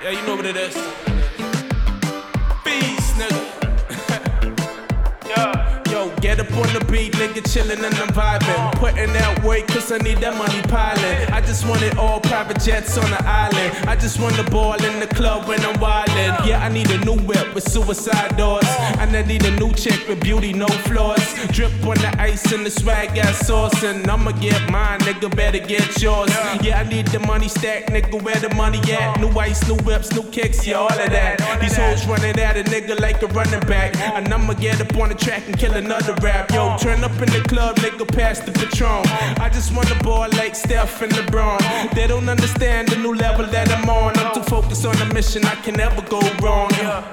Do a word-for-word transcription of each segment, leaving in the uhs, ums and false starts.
Yeah, you know what it is. Beast, nigga. Yeah. Yo, get up on the beat, nigga, chillin' and I'm vibing. Putting that work, cause I need that money piling. I just want it all, private jets on the island. I just want the ball in the club when I'm wildin'. Yeah, I need a new whip with suicide doors. And I need a new chick with beauty, no flaws. Drip on the ice and the swag got sauce. And I'ma get mine, nigga, better get yours. Yeah, I need the money stack, nigga, where the money at? New ice, new whips, new kicks, yeah, all of that. These hoes running at a nigga like a running back. And I'ma get up on the track and kill another rap. Yo, turn up in the club, nigga, pass the Patron. I just want the ball like Steph and LeBron. They don't understand the new level that I'm on. I'm too focused on the mission, I can never go wrong. Yeah.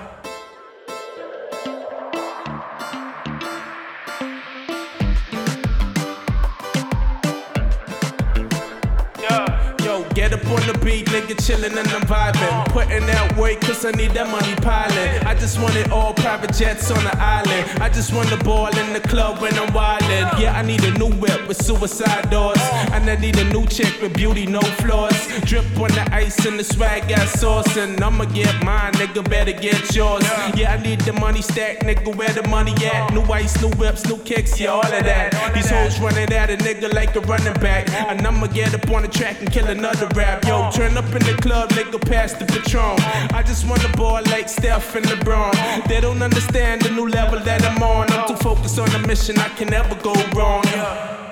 Get up on the beat, nigga, chillin' and I'm vibing. Putting that work, cause I need that money piling. I just want it all, private jets on the island. I just want the ball in the club when I'm wildin'. Yeah, I need a new whip with suicide doors. And I need a new chick with beauty, no flaws. Drip on the ice and the swag got sauce. And I'ma get mine, nigga, better get yours. Yeah, I need the money stack, nigga, where the money at? New ice, new whips, new kicks, yeah, all of that. These hoes running at a nigga like a running back. And I'ma get up on the track and kill another rap. Yo, turn up in the club, nigga, pass the Patron. I just want the ball like Steph and LeBron. They don't understand the new level that I'm on. I'm too focused on the mission, I can never go wrong. Yeah.